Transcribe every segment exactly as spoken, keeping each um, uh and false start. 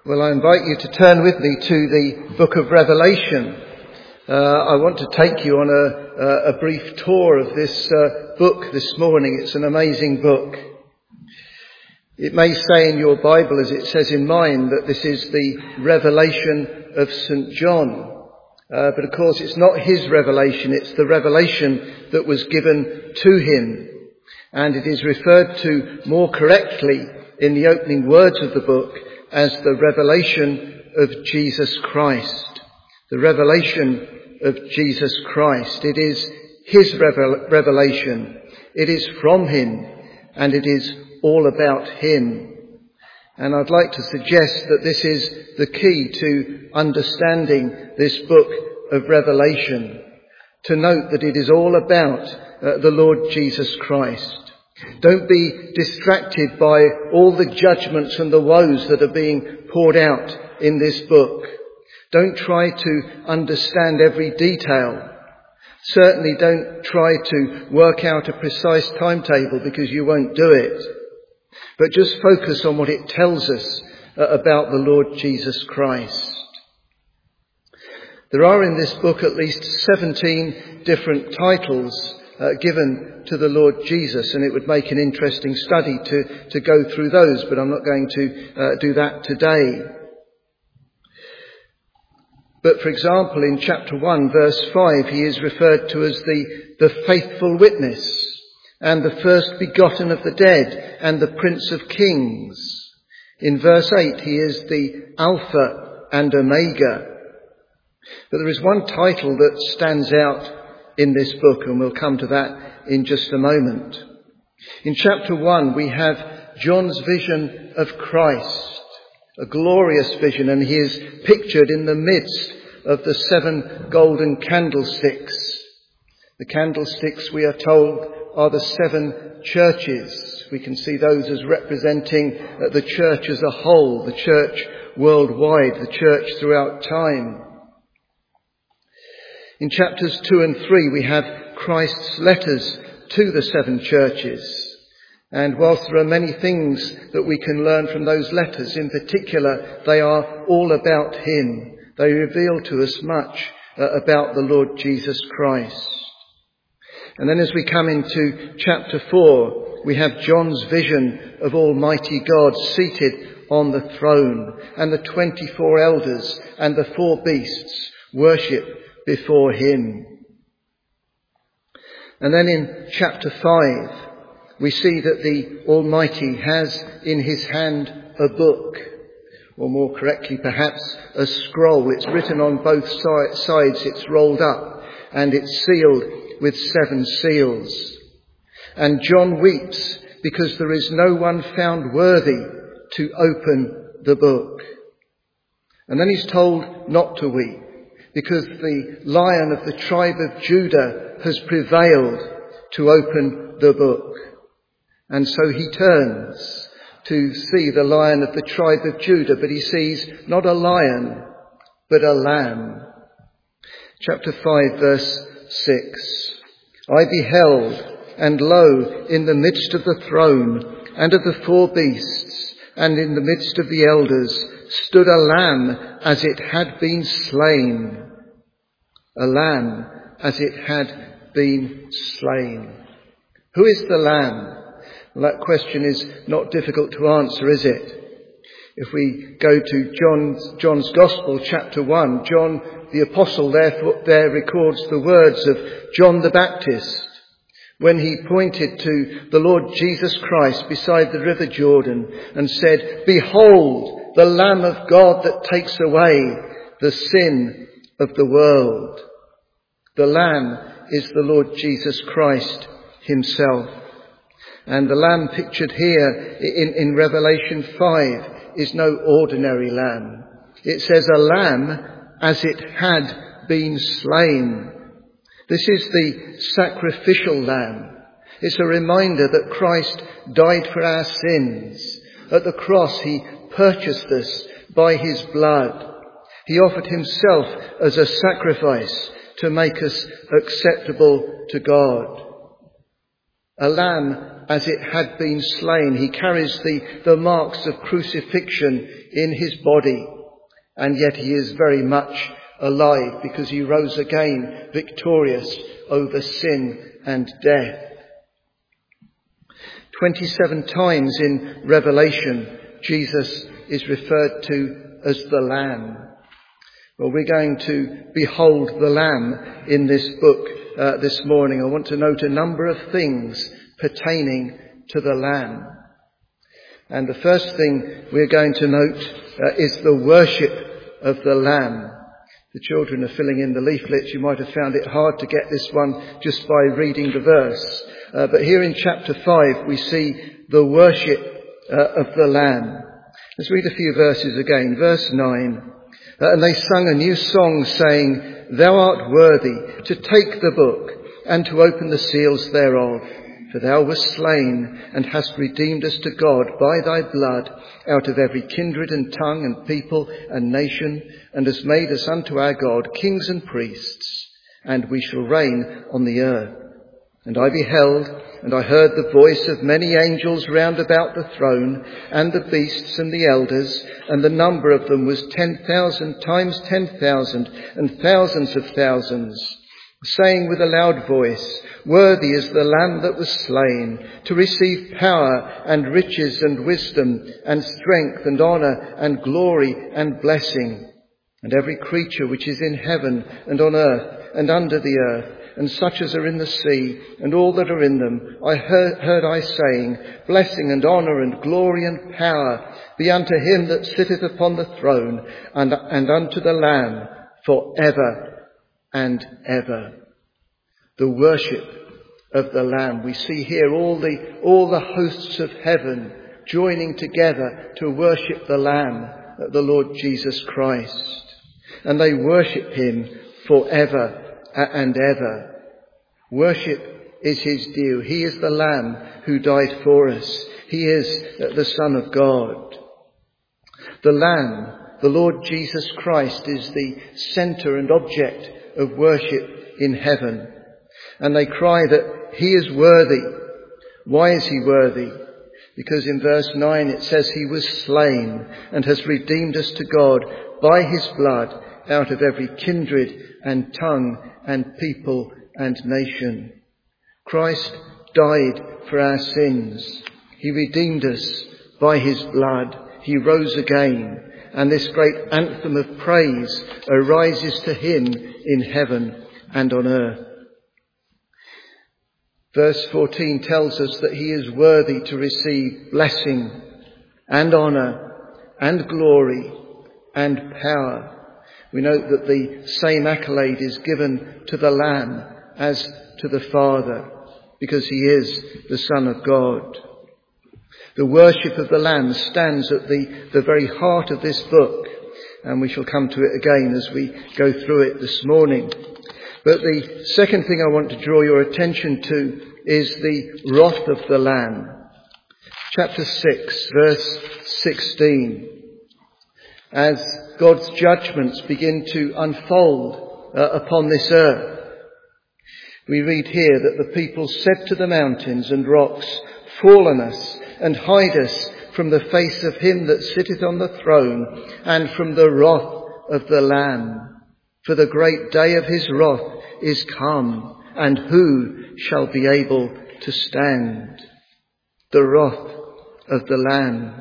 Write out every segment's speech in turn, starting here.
Well, I invite you to turn with me to the book of Revelation. Uh, I want to take you on a, a brief tour of this uh, book this morning. It's an amazing book. It may say in your Bible, as it says in mine, that this is the revelation of Saint John. Uh, but of course, it's not his revelation. It's the revelation that was given to him. And it is referred to more correctly in the opening words of the book as the revelation of Jesus Christ. The revelation of Jesus Christ. It is his revel- revelation. It is from him, and it is all about him. And I'd like to suggest that this is the key to understanding this book of Revelation. To note that it is all about uh, the Lord Jesus Christ. Don't be distracted by all the judgments and the woes that are being poured out in this book. Don't try to understand every detail. Certainly don't try to work out a precise timetable, because you won't do it. But just focus on what it tells us uh, about the Lord Jesus Christ. There are in this book at least seventeen different titles uh, given to the Lord Jesus, and it would make an interesting study to, to go through those, but I'm not going to uh, do that today. But for example, in chapter one, verse five, he is referred to as the, the faithful witness, and the first begotten of the dead, and the Prince of Kings. In verse eight, he is the Alpha and Omega. But there is one title that stands out in this book, and we'll come to that in just a moment. In chapter one, we have John's vision of Christ, a glorious vision, and he is pictured in the midst of the seven golden candlesticks. The candlesticks, we are told, are the seven churches. We can see those as representing the church as a whole, the church worldwide, the church throughout time. In chapters two and three, we have Christ's letters to the seven churches. And whilst there are many things that we can learn from those letters, in particular, they are all about him. They reveal to us much uh, about the Lord Jesus Christ. And then as we come into chapter four, we have John's vision of Almighty God seated on the throne, and the twenty-four elders and the four beasts worship before him. And then in chapter five, we see that the Almighty has in his hand a book, or more correctly perhaps a scroll. It's written on both si- sides, it's rolled up, and it's sealed with seven seals. And John weeps because there is no one found worthy to open the book. And then he's told not to weep, because the Lion of the tribe of Judah has prevailed to open the book. And so he turns to see the Lion of the tribe of Judah, but he sees not a lion, but a lamb. Chapter five, verse six. I beheld, and lo, in the midst of the throne, and of the four beasts, and in the midst of the elders, stood a lamb as it had been slain. A lamb as it had been slain. Who is the lamb? Well, that question is not difficult to answer, is it? If we go to John's, John's Gospel, chapter one, John the Apostle there, there records the words of John the Baptist when he pointed to the Lord Jesus Christ beside the river Jordan and said, "Behold, the Lamb of God that takes away the sin of the world." The Lamb is the Lord Jesus Christ himself. And the Lamb pictured here in, in Revelation five is no ordinary lamb. It says a lamb as it had been slain. This is the sacrificial lamb. It's a reminder that Christ died for our sins. At the cross he purchased us by his blood. He offered himself as a sacrifice to make us acceptable to God. A lamb as it had been slain. He carries the, the marks of crucifixion in his body, and yet he is very much alive because he rose again victorious over sin and death. twenty-seven times in Revelation, Jesus is referred to as the Lamb. Well, we're going to behold the Lamb in this book uh, this morning. I want to note a number of things pertaining to the Lamb. And the first thing we're going to note uh, is the worship of the Lamb. The children are filling in the leaflets. You might have found it hard to get this one just by reading the verse. Uh, but here in chapter five, we see the worship uh, of the Lamb. Let's read a few verses again. Verse nine. Uh, and they sung a new song, saying, Thou art worthy to take the book and to open the seals thereof. For thou wast slain and hast redeemed us to God by thy blood out of every kindred and tongue and people and nation, and hast made us unto our God kings and priests, and we shall reign on the earth. And I beheld, and I heard the voice of many angels round about the throne, and the beasts and the elders, and the number of them was ten thousand times ten thousand, and thousands of thousands, saying with a loud voice, Worthy is the Lamb that was slain, to receive power and riches and wisdom and strength and honour and glory and blessing. And every creature which is in heaven and on earth and under the earth, and such as are in the sea, and all that are in them, I heard, heard I saying, Blessing and honour and glory and power be unto him that sitteth upon the throne, and, and unto the Lamb for ever and ever. The worship of the Lamb. We see here all the, all the hosts of heaven joining together to worship the Lamb, the Lord Jesus Christ. And they worship him forever and ever. Worship is his due. He is the Lamb who died for us. He is the Son of God. The Lamb, the Lord Jesus Christ, is the centre and object of worship in heaven. And they cry that he is worthy. Why is he worthy? Because in verse nine it says he was slain and has redeemed us to God by his blood out of every kindred and tongue and people and nation. Christ died for our sins. He redeemed us by his blood. He rose again. And this great anthem of praise arises to him in heaven and on earth. Verse fourteen tells us that he is worthy to receive blessing and honour and glory and power. We note that the same accolade is given to the Lamb as to the Father, because he is the Son of God. The worship of the Lamb stands at the, the very heart of this book, and we shall come to it again as we go through it this morning. But the second thing I want to draw your attention to is the wrath of the Lamb. Chapter six, verse sixteen. As God's judgments begin to unfold uh, upon this earth, we read here that the people said to the mountains and rocks, Fall on us and hide us from the face of him that sitteth on the throne and from the wrath of the Lamb. For the great day of his wrath is come, and who shall be able to stand? The wrath of the Lamb.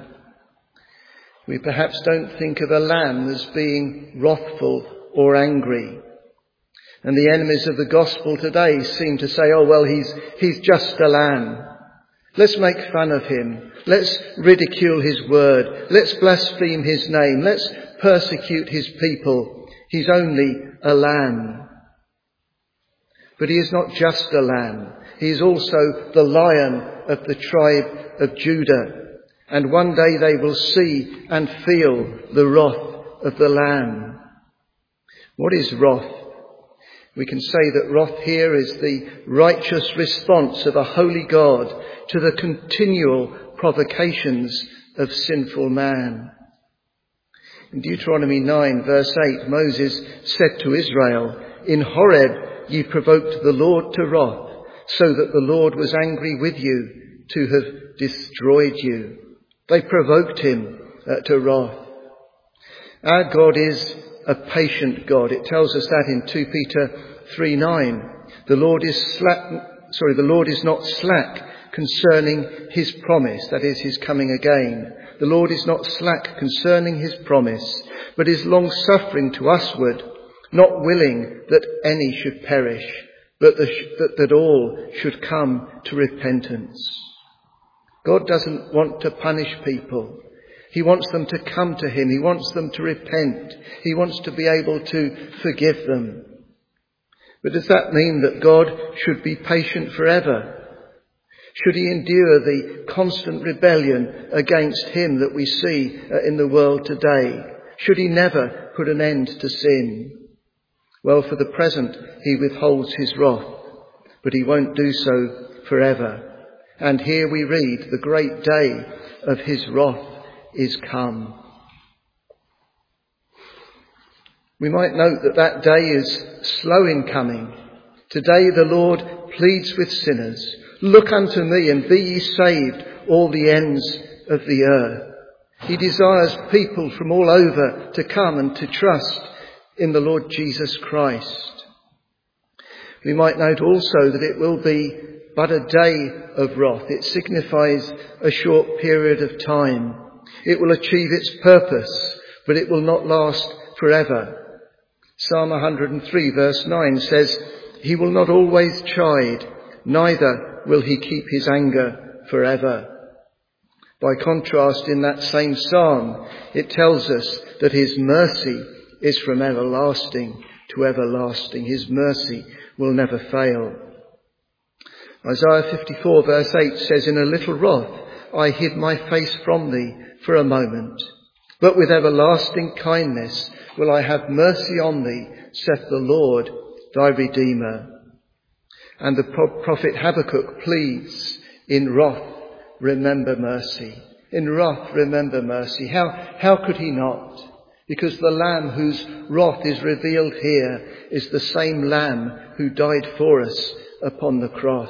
We perhaps don't think of a lamb as being wrathful or angry. And the enemies of the gospel today seem to say, oh, well, he's, he's just a lamb. Let's make fun of him. Let's ridicule his word. Let's blaspheme his name. Let's persecute his people. He's only a lamb. But he is not just a lamb. He is also the Lion of the tribe of Judah. And one day they will see and feel the wrath of the Lamb. What is wrath? We can say that wrath here is the righteous response of a holy God to the continual provocations of sinful man. In Deuteronomy nine, verse eight, Moses said to Israel, In Horeb ye provoked the Lord to wrath, so that the Lord was angry with you, to have destroyed you. They provoked him uh, to wrath. Our God is a patient God. It tells us that in Second Peter three nine. The Lord is slack, sorry, the Lord is not slack concerning his promise, that is his coming again. The Lord is not slack concerning his promise, but is long-suffering to usward, not willing that any should perish, but that, that all should come to repentance. God doesn't want to punish people. He wants them to come to him. He wants them to repent. He wants to be able to forgive them. But does that mean that God should be patient forever? Should he endure the constant rebellion against him that we see in the world today? Should he never put an end to sin? Well, for the present, he withholds his wrath, but he won't do so forever. And here we read, the great day of his wrath is come. We might note that that day is slow in coming. Today the Lord pleads with sinners, look unto me and be ye saved, all the ends of the earth. He desires people from all over to come and to trust in the Lord Jesus Christ. We might note also that it will be but a day of wrath. It signifies a short period of time. It will achieve its purpose, but it will not last forever. Psalm one hundred three verse nine says, he will not always chide, neither will he keep his anger forever. By contrast, in that same psalm, it tells us that his mercy is from everlasting to everlasting. His mercy will never fail. Isaiah fifty-four verse eight says, in a little wrath I hid my face from thee for a moment, but with everlasting kindness will I have mercy on thee, saith the Lord thy Redeemer. And the prophet Habakkuk pleads, in wrath remember mercy. In wrath remember mercy. How, how could he not? Because the Lamb whose wrath is revealed here is the same Lamb who died for us upon the cross.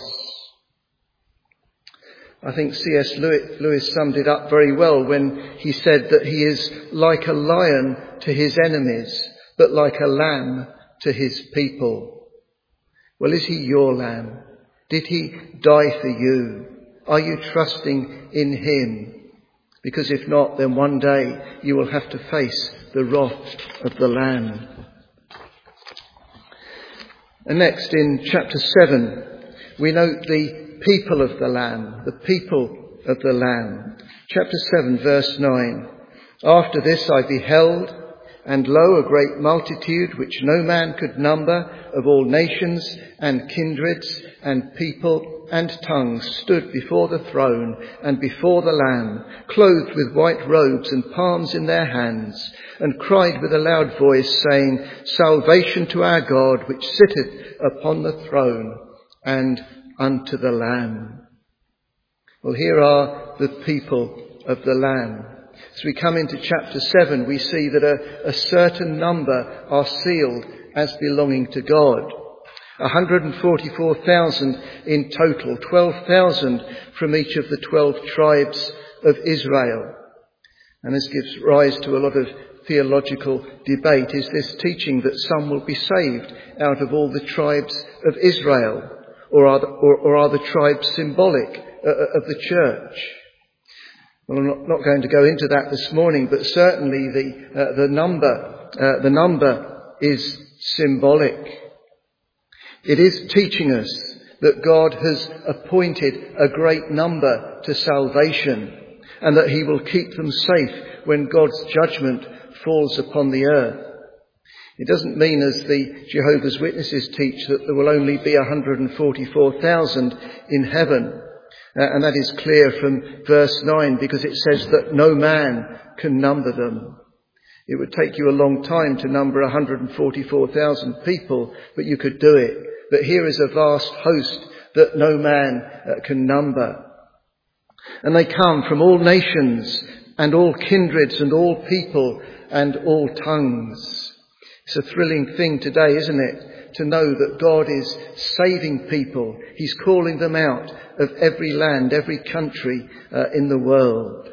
I think C S Lewis summed it up very well when he said that he is like a lion to his enemies, but like a lamb to his people. Well, is he your lamb? Did he die for you? Are you trusting in him? Because if not, then one day you will have to face the wrath of the Lamb. And next in chapter seven, we note the people of the Lamb, the people of the Lamb. Chapter seven, verse nine. After this I beheld, and lo, a great multitude which no man could number, of all nations and kindreds and people and tongues, stood before the throne and before the Lamb, clothed with white robes and palms in their hands, and cried with a loud voice, saying, Salvation to our God, which sitteth upon the throne, and unto the Lamb. Well, here are the people of the Lamb. As we come into chapter seven, we see that a, a certain number are sealed as belonging to God. one hundred forty-four thousand in total, twelve thousand from each of the twelve tribes of Israel. And this gives rise to a lot of theological debate. Is this teaching that some will be saved out of all the tribes of Israel? Or are the, or, or are the tribes symbolic uh, of the church? Well, I'm not, not going to go into that this morning, but certainly the uh, the number uh, the number is symbolic. It is teaching us that God has appointed a great number to salvation, and that he will keep them safe when God's judgment falls upon the earth. It doesn't mean, as the Jehovah's Witnesses teach, that there will only be one hundred forty-four thousand in heaven. Uh, and that is clear from verse nine, because it says that no man can number them. It would take you a long time to number one hundred forty-four thousand people, but you could do it. But here is a vast host that no man uh, can number. And they come from all nations and all kindreds and all people and all tongues. It's a thrilling thing today, isn't it, to know that God is saving people. He's calling them out of every land, every country uh, in the world.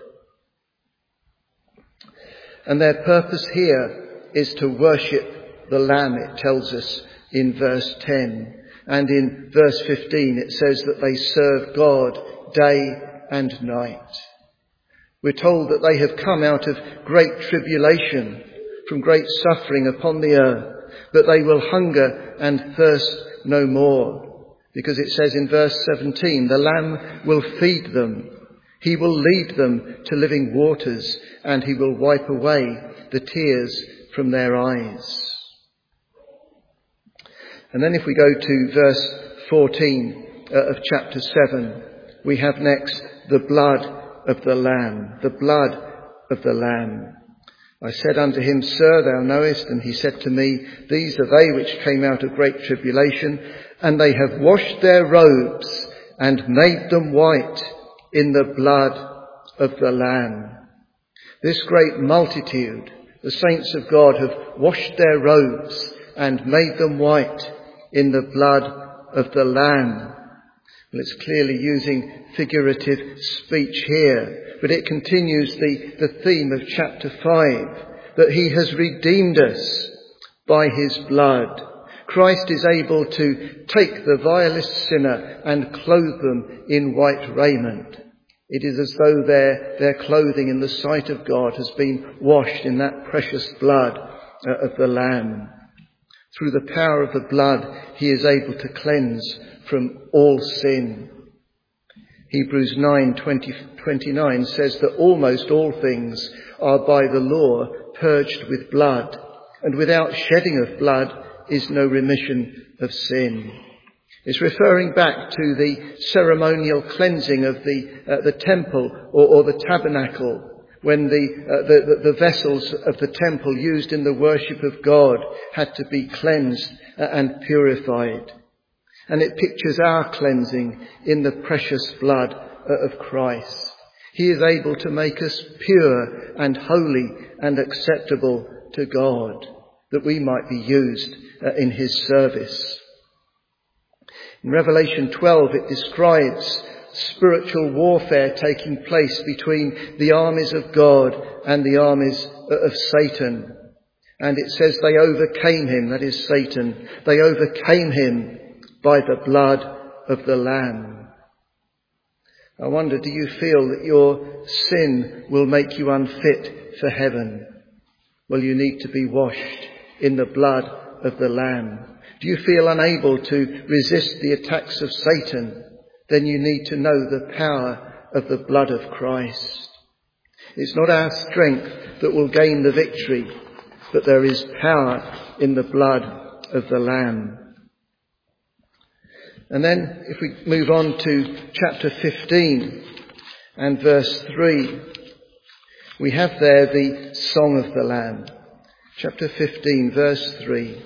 And their purpose here is to worship the Lamb, it tells us in verse ten. And in verse fifteen it says that they serve God day and night. We're told that they have come out of great tribulation, from great suffering upon the earth, but they will hunger and thirst no more. Because it says in verse seventeen, the Lamb will feed them. He will lead them to living waters, and he will wipe away the tears from their eyes. And then if we go to verse fourteen uh, of chapter seven, we have next the blood of the Lamb, the blood of the Lamb. I said unto him, Sir, thou knowest. And he said to me, These are they which came out of great tribulation, and they have washed their robes and made them white in the blood of the Lamb. This great multitude, the saints of God, have washed their robes and made them white in the blood of the Lamb. Well, it's clearly using figurative speech here, but it continues the, the theme of chapter five, that he has redeemed us by his blood. Christ is able to take the vilest sinner and clothe them in white raiment. It is as though their, their clothing in the sight of God has been washed in that precious blood uh, of the Lamb. Through the power of the blood, he is able to cleanse from all sin. Hebrews nine twenty, twenty-nine says that almost all things are by the law purged with blood, and without shedding of blood is no remission of sin. It's referring back to the ceremonial cleansing of the uh, the temple or, or the tabernacle, when the, uh, the, the the vessels of the temple used in the worship of God had to be cleansed uh, and purified. And it pictures our cleansing in the precious blood uh, of Christ. He is able to make us pure and holy and acceptable to God, that we might be used uh, in his service. In Revelation twelve, it describes spiritual warfare taking place between the armies of God and the armies of Satan. And it says they overcame him, that is Satan. They overcame him by the blood of the Lamb. I wonder, do you feel that your sin will make you unfit for heaven? Well, you need to be washed in the blood of the Lamb. Do you feel unable to resist the attacks of Satan? Then you need to know the power of the blood of Christ. It's not our strength that will gain the victory, but there is power in the blood of the Lamb. And then if we move on to chapter fifteen and verse three, we have there the Song of the Lamb. Chapter fifteen, verse three.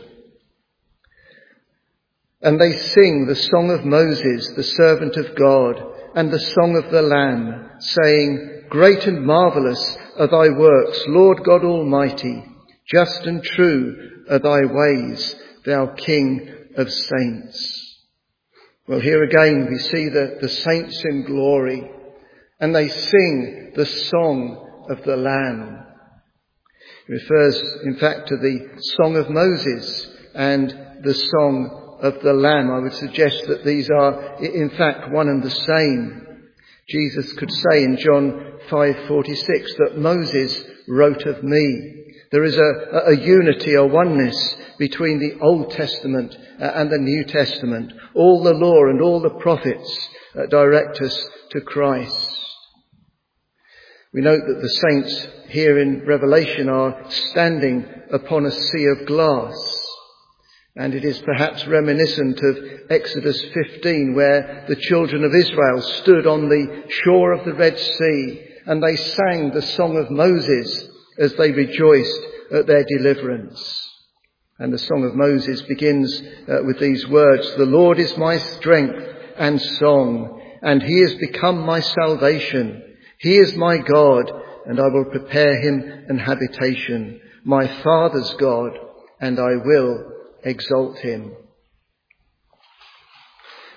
And they sing the song of Moses, the servant of God, and the song of the Lamb, saying, Great and marvellous are thy works, Lord God Almighty. Just and true are thy ways, thou King of saints. Well, here again we see the, the saints in glory, and they sing the song of the Lamb. It refers, in fact, to the song of Moses and the song of the Lamb. I would suggest that these are, in fact, one and the same. Jesus could say in John five forty-six that Moses wrote of me. There is a, a unity, a oneness between the Old Testament and the New Testament. All the law and all the prophets direct us to Christ. We note that the saints here in Revelation are standing upon a sea of glass. And it is perhaps reminiscent of Exodus fifteen, where the children of Israel stood on the shore of the Red Sea and they sang the song of Moses as they rejoiced at their deliverance. And the song of Moses begins uh, with these words, The Lord is my strength and song, and he has become my salvation. He is my God, and I will prepare him an habitation, my Father's God, and I will exalt him.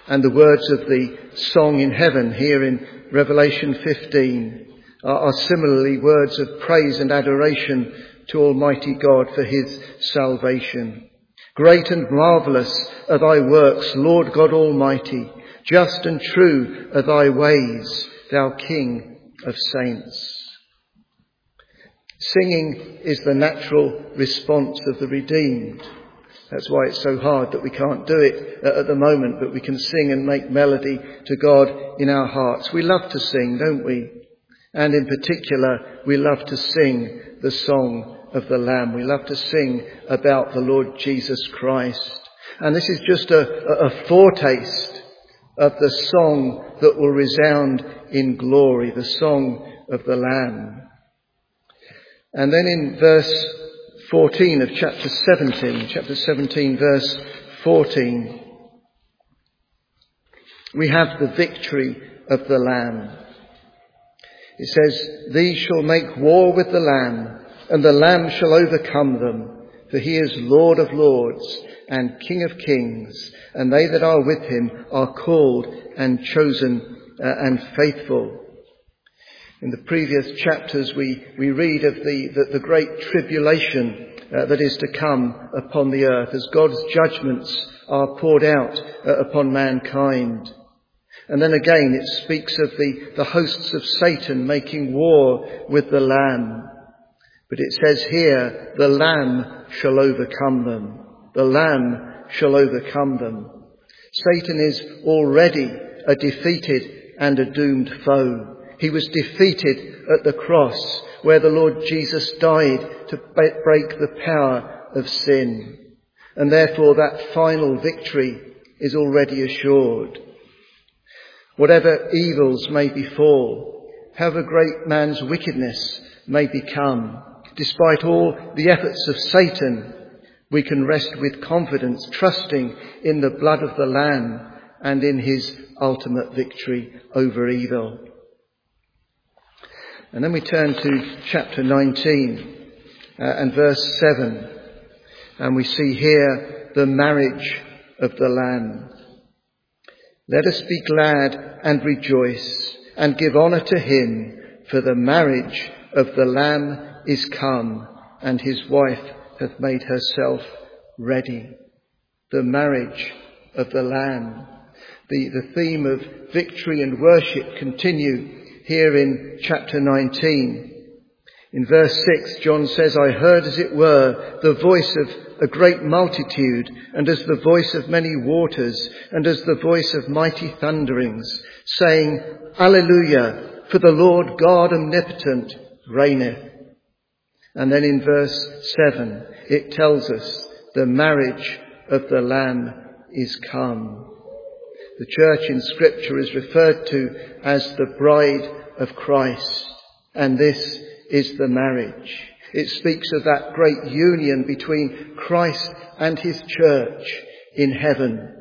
And the words of the song in heaven here in Revelation fifteen are, are similarly words of praise and adoration to Almighty God for his salvation. Great and marvellous are thy works, Lord God Almighty. Just and true are thy ways, thou King of saints. Singing is the natural response of the redeemed. That's why it's so hard that we can't do it at the moment, but we can sing and make melody to God in our hearts. We love to sing, don't we? And in particular, we love to sing the song of the Lamb. We love to sing about the Lord Jesus Christ. And this is just a, a foretaste of the song that will resound in glory, the song of the Lamb. And then in verse fourteen of chapter seventeen, chapter seventeen, verse fourteen, we have the victory of the Lamb. It says, "These shall make war with the Lamb, and the Lamb shall overcome them, for he is Lord of lords and King of kings, and they that are with him are called and chosen uh, and faithful." In the previous chapters we, we read of the, the, the great tribulation uh, that is to come upon the earth as God's judgments are poured out uh, upon mankind. And then again it speaks of the, the hosts of Satan making war with the Lamb. But it says here, the Lamb shall overcome them. The Lamb shall overcome them. Satan is already a defeated and a doomed foe. He was defeated at the cross where the Lord Jesus died to break the power of sin. And therefore that final victory is already assured. Whatever evils may befall, however great man's wickedness may become, despite all the efforts of Satan, we can rest with confidence, trusting in the blood of the Lamb and in his ultimate victory over evil. And then we turn to chapter nineteen uh, and verse seven, and we see here the marriage of the Lamb. "Let us be glad and rejoice and give honour to him, for the marriage of the Lamb is come, and his wife hath made herself ready." The marriage of the Lamb. The, the theme of victory and worship continue here in chapter nineteen. In verse six, John says, "I heard as it were the voice of a great multitude, and as the voice of many waters, and as the voice of mighty thunderings, saying, Alleluia, for the Lord God omnipotent reigneth." And then in verse seven, it tells us the marriage of the Lamb is come. The church in Scripture is referred to as the bride of Christ, and this is the marriage. It speaks of that great union between Christ and his church in heaven.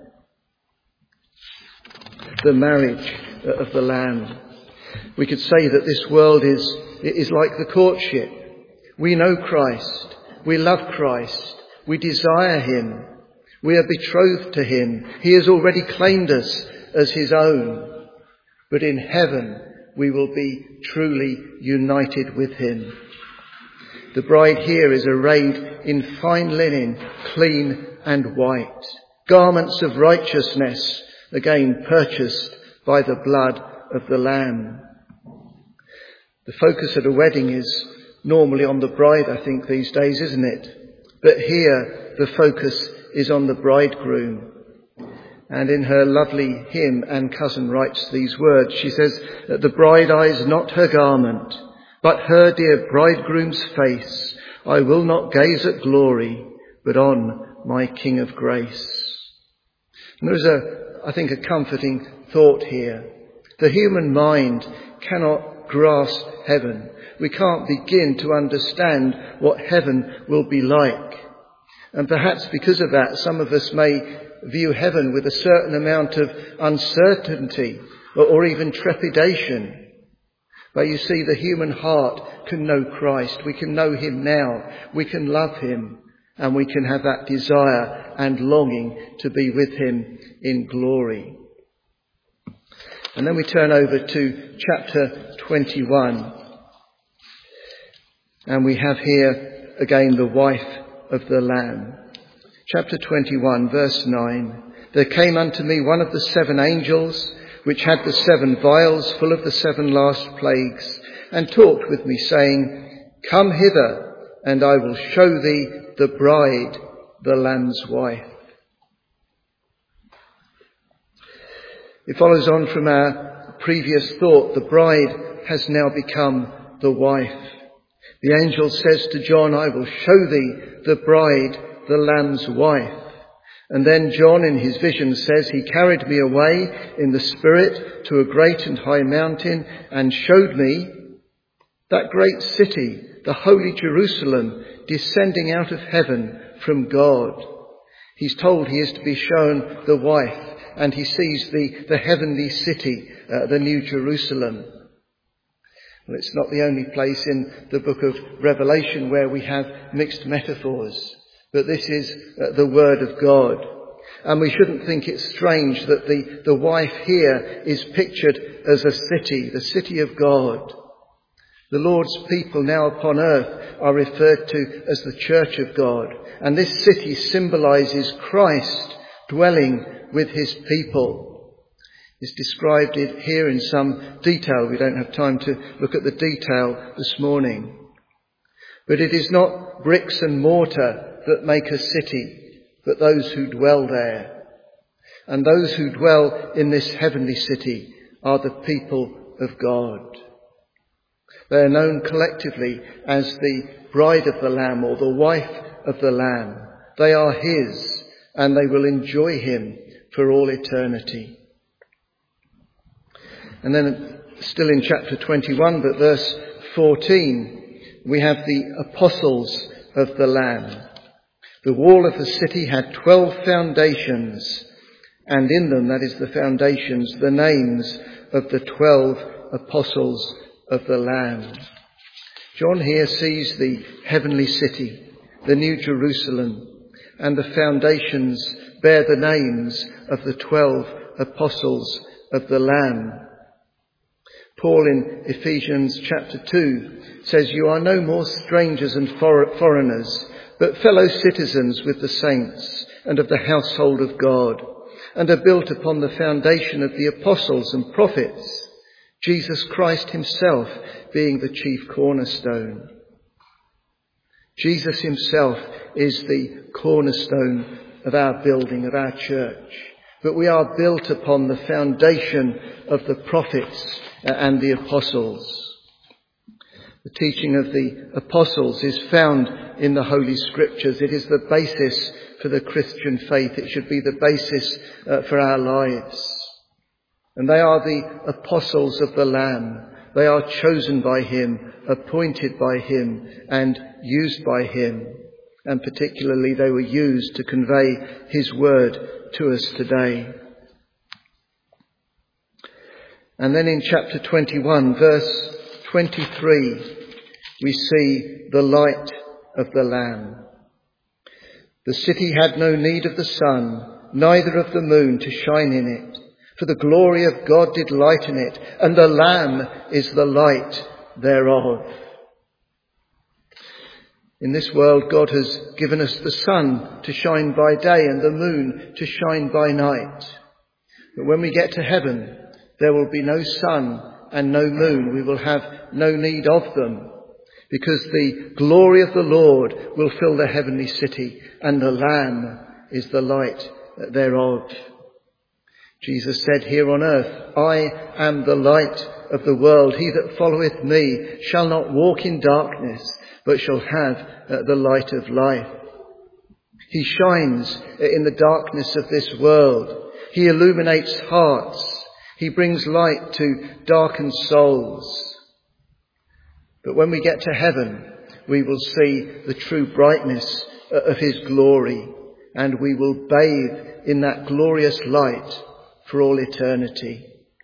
The marriage of the Lamb. We could say that this world is, is like the courtship. We know Christ. We love Christ. We desire him. We are betrothed to him. He has already claimed us as his own. But in heaven, we will be truly united with him. The bride here is arrayed in fine linen, clean and white. Garments of righteousness, again purchased by the blood of the Lamb. The focus at a wedding is normally on the bride, I think, these days, isn't it? But here, the focus is on the bridegroom. And in her lovely hymn, Anne Cousin writes these words. She says that the bride eyes not her garment, but her dear bridegroom's face. I will not gaze at glory, but on my King of grace. And there's a, I think, a comforting thought here. The human mind cannot grasp heaven. We can't begin to understand what heaven will be like. And perhaps because of that, some of us may view heaven with a certain amount of uncertainty or, or even trepidation. But you see, the human heart can know Christ. We can know him now. We can love him, and we can have that desire and longing to be with him in glory. And then we turn over to chapter twenty-one. And we have here again the wife of the Lamb. Chapter twenty-one, verse nine. There came unto me one of the seven angels, which had the seven vials full of the seven last plagues, and talked with me, saying, Come hither, and I will show thee the bride, the Lamb's wife. It follows on from our previous thought. The bride has now become the wife. The angel says to John, I will show thee the bride, the Lamb's wife. And then John in his vision says, He carried me away in the Spirit to a great and high mountain and showed me that great city, the holy Jerusalem, descending out of heaven from God. He's told he is to be shown the wife, and he sees the, the heavenly city, uh, the New Jerusalem. Well, it's not the only place in the book of Revelation where we have mixed metaphors, but this is uh, the Word of God. And we shouldn't think it strange that the, the wife here is pictured as a city, the city of God. The Lord's people now upon earth are referred to as the Church of God. And this city symbolises Christ dwelling with his people. It's described here in some detail. We don't have time to look at the detail this morning. But it is not bricks and mortar that make a city, but those who dwell there. And those who dwell in this heavenly city are the people of God. They are known collectively as the bride of the Lamb or the wife of the Lamb. They are his, and they will enjoy him for all eternity. And then still in chapter twenty-one, but verse fourteen, we have the apostles of the Lamb. The wall of the city had twelve foundations, and in them, that is the foundations, the names of the twelve apostles of the Lamb. John here sees the heavenly city, the New Jerusalem, and the foundations bear the names of the twelve apostles of the Lamb. Paul in Ephesians chapter two says, You are no more strangers and for- foreigners, but fellow citizens with the saints and of the household of God, and are built upon the foundation of the apostles and prophets, Jesus Christ himself being the chief cornerstone. Jesus himself is the cornerstone of our building, of our church. But we are built upon the foundation of the prophets and the apostles. The teaching of the apostles is found in the Holy Scriptures. It is the basis for the Christian faith. It should be the basis uh, for our lives. And they are the apostles of the Lamb. They are chosen by him, appointed by him, and used by him. And particularly they were used to convey his word to us today. And then in chapter twenty-one, verse twenty-three, we see the light of the Lamb. The city had no need of the sun, neither of the moon to shine in it, for the glory of God did lighten it, and the Lamb is the light thereof. In this world, God has given us the sun to shine by day and the moon to shine by night. But when we get to heaven, there will be no sun and no moon. We will have no need of them, because the glory of the Lord will fill the heavenly city, and the Lamb is the light thereof. Jesus said here on earth, I am the light of the world. He that followeth me shall not walk in darkness, but shall have uh, the light of life. He shines in the darkness of this world. He illuminates hearts. He brings light to darkened souls. But when we get to heaven, we will see the true brightness of his glory, and we will bathe in that glorious light for all eternity.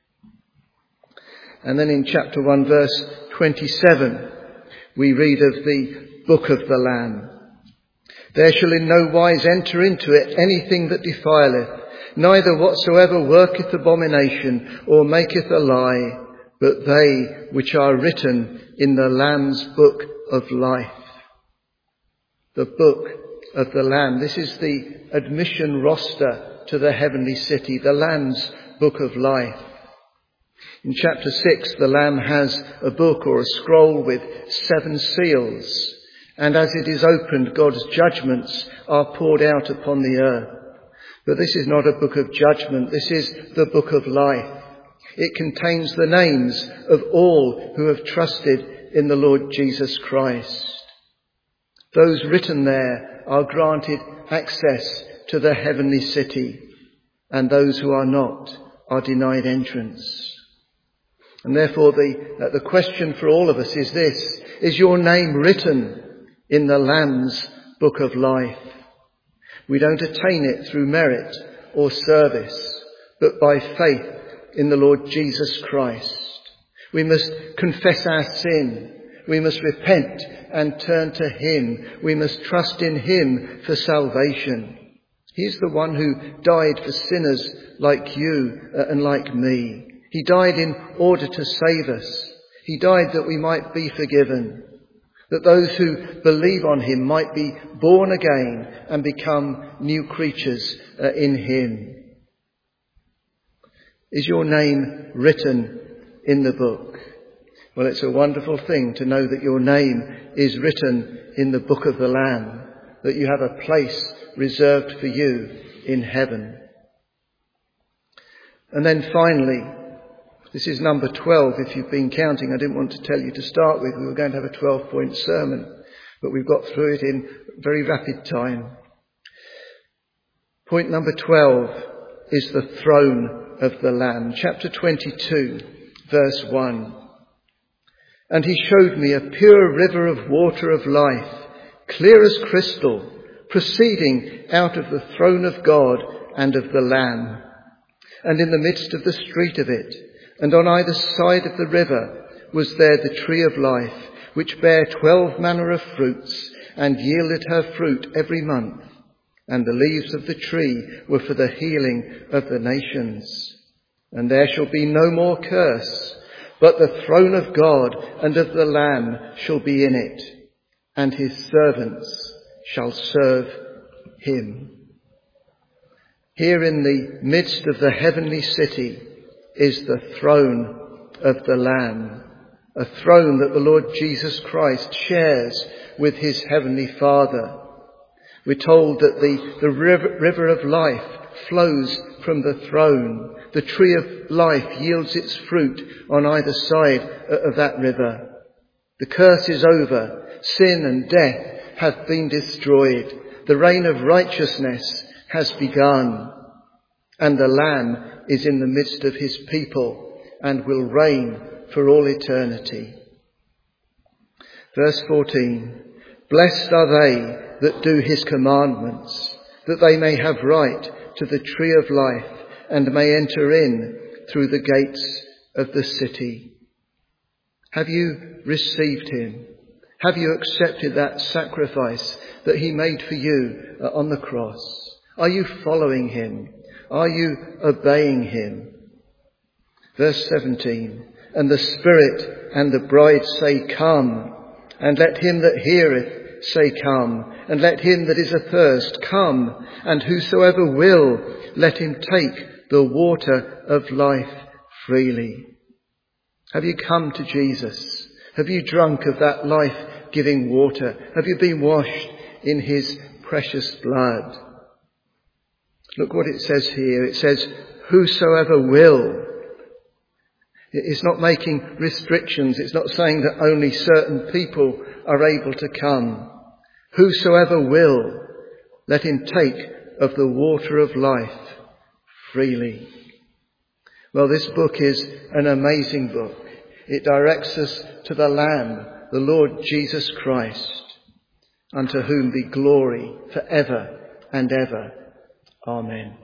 And then in chapter one, verse twenty-seven, we read of the book of the Lamb. There shall in no wise enter into it anything that defileth, neither whatsoever worketh abomination or maketh a lie, but they which are written in the Lamb's book of life. The book of the Lamb. This is the admission roster to the heavenly city, the Lamb's book of life. In chapter six, the Lamb has a book or a scroll with seven seals, and as it is opened, God's judgments are poured out upon the earth. But this is not a book of judgment, this is the book of life. It contains the names of all who have trusted in the Lord Jesus Christ. Those written there are granted access to the heavenly city, and those who are not are denied entrance. And therefore the, uh, the question for all of us is this: is your name written in the Lamb's book of life? We don't attain it through merit or service, but by faith in the Lord Jesus Christ. We must confess our sin. We must repent and turn to him. We must trust in him for salvation. He's the one who died for sinners like you and like me. He died in order to save us. He died that we might be forgiven, that those who believe on him might be born again and become new creatures in him. Is your name written in the book? Well, it's a wonderful thing to know that your name is written in the book of the Lamb, that you have a place reserved for you in heaven. And then finally, this is number twelve, if you've been counting. I didn't want to tell you to start with. We were going to have a twelve-point sermon, but we've got through it in very rapid time. Point number twelve is the throne of the Lamb. Chapter twenty-two, verse one. And he showed me a pure river of water of life, clear as crystal, proceeding out of the throne of God and of the Lamb. And in the midst of the street of it, and on either side of the river, was there the tree of life, which bare twelve manner of fruits, and yielded her fruit every month. And the leaves of the tree were for the healing of the nations. And there shall be no more curse, but the throne of God and of the Lamb shall be in it, and his servants shall serve him. Here in the midst of the heavenly city is the throne of the Lamb, a throne that the Lord Jesus Christ shares with his heavenly Father. We're told that the, the river, river of life flows from the throne. The tree of life yields its fruit on either side of that river. The curse is over. Sin and death have been destroyed. The reign of righteousness has begun. And the Lamb is in the midst of his people and will reign for all eternity. Verse fourteen. Blessed are they that do his commandments, that they may have right to the tree of life and may enter in through the gates of the city. Have you received him? Have you accepted that sacrifice that he made for you on the cross? Are you following him? Are you obeying him? Verse seventeen. And the Spirit and the bride say, Come. And let him that heareth say, Come. And let him that is athirst come. And whosoever will, let him take the water of life freely. Have you come to Jesus? Have you drunk of that life-giving water? Have you been washed in his precious blood? Look what it says here. It says, whosoever will. It's not making restrictions. It's not saying that only certain people are able to come. Whosoever will, let him take of the water of life freely. Well, this book is an amazing book. It directs us to the Lamb, the Lord Jesus Christ, unto whom be glory forever and ever. Amen.